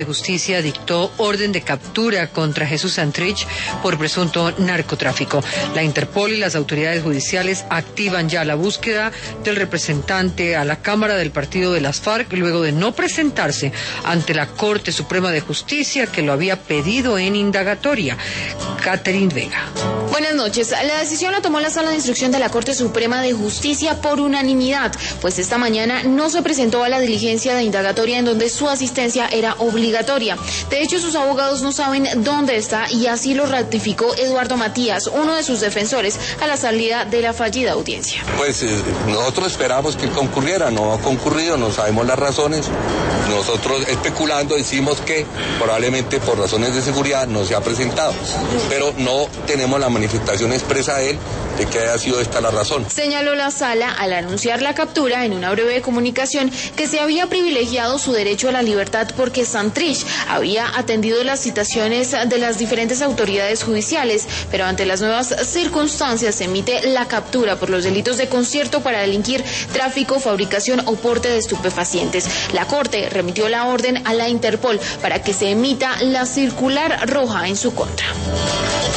de Justicia dictó orden de captura contra Jesús Santrich por presunto narcotráfico. La Interpol y las autoridades judiciales activan ya la búsqueda del representante a la Cámara del Partido de las FARC luego de no presentarse ante la Corte Suprema de Justicia que lo había pedido en indagatoria. Catherine Vega. Buenas noches. La decisión la tomó la Sala de Instrucción de la Corte Suprema de Justicia por unanimidad, pues esta mañana no se presentó a la diligencia de indagatoria en donde su asistencia era obligatoria. De hecho, sus abogados no saben dónde está y así lo ratificó Eduardo Matías, uno de sus defensores, a la salida de la fallida audiencia. Pues nosotros esperamos que él concurriera, no ha concurrido, no sabemos las razones. Nosotros especulando decimos que probablemente por razones de seguridad no se ha presentado, pero no tenemos la manifestación expresa de él de que haya sido esta la razón. Señaló la sala al anunciar la captura en una breve comunicación que se había privilegiado su derecho a la libertad porque Santrich había atendido las citaciones de las diferentes autoridades judiciales, pero ante las nuevas circunstancias se emite la captura por los delitos de concierto para delinquir, tráfico, fabricación o porte de estupefacientes. La Corte remitió la orden a la Interpol para que se emita la circular roja en su contra.